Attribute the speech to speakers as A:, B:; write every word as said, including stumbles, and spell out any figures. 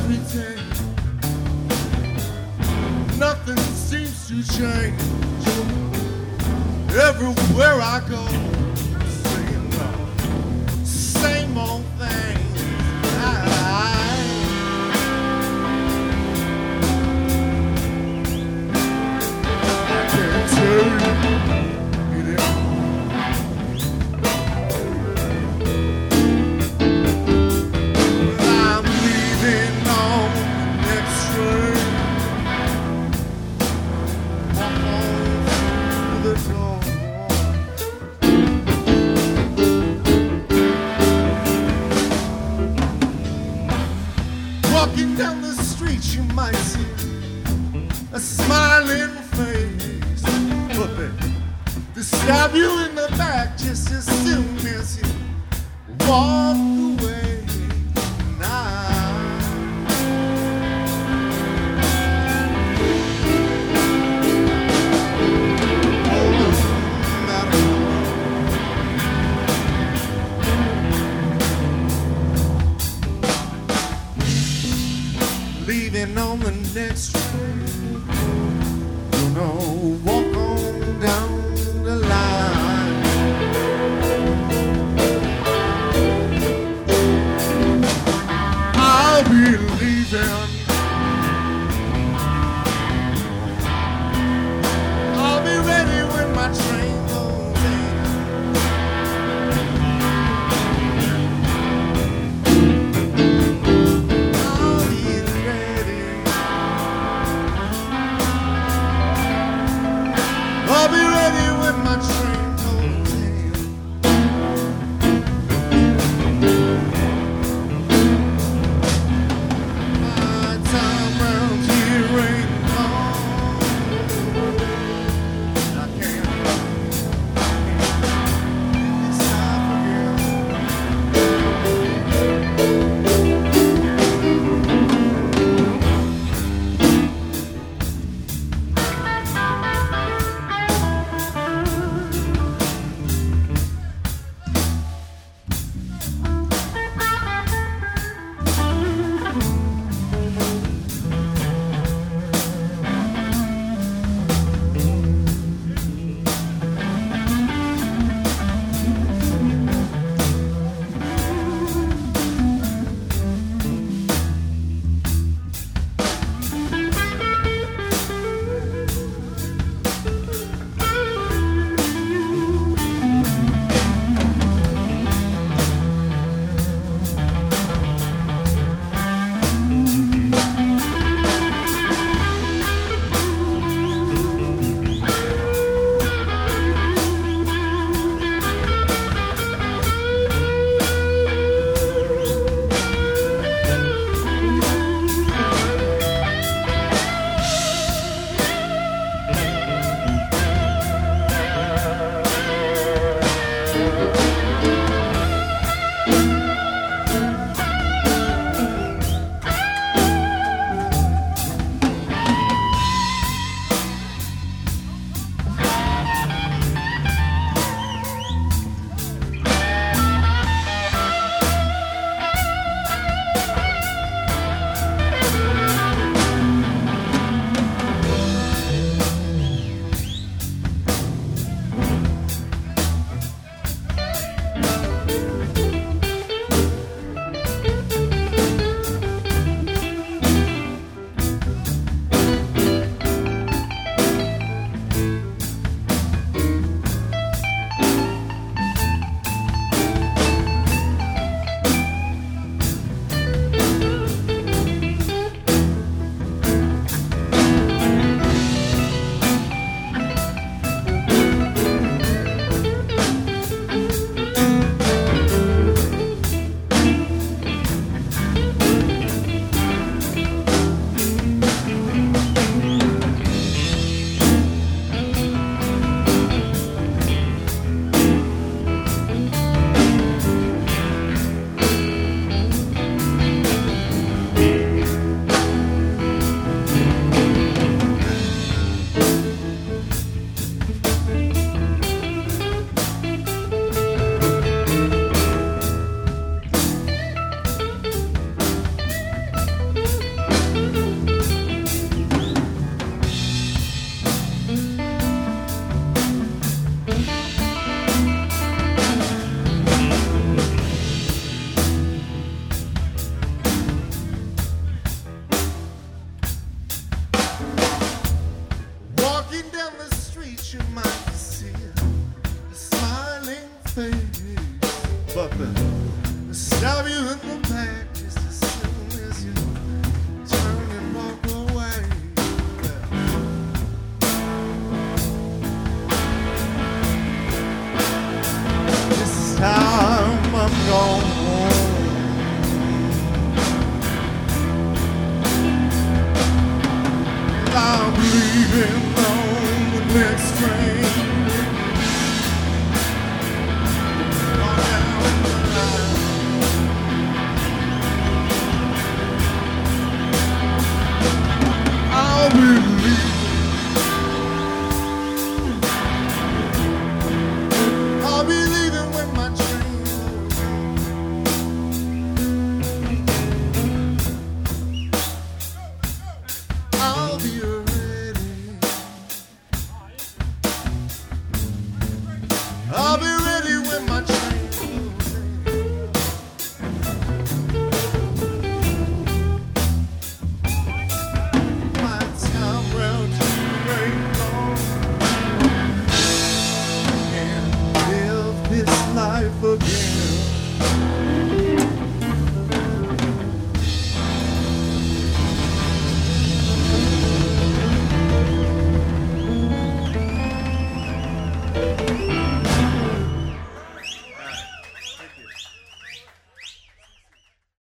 A: every day. Nothing seems to change. Everywhere I go, same old, same old thing. I, I can't tell you it ain't. I'm leaving on the next train. Walk on through the door. Walking down the street, you might see a smiling face, but they, they stab you in the back just as soon as you walk away. Now, oh, that leaving on the next train, gonna walk on down the line. I'll be leaving. I'll be ready when my train goes in. I'll be ready. in the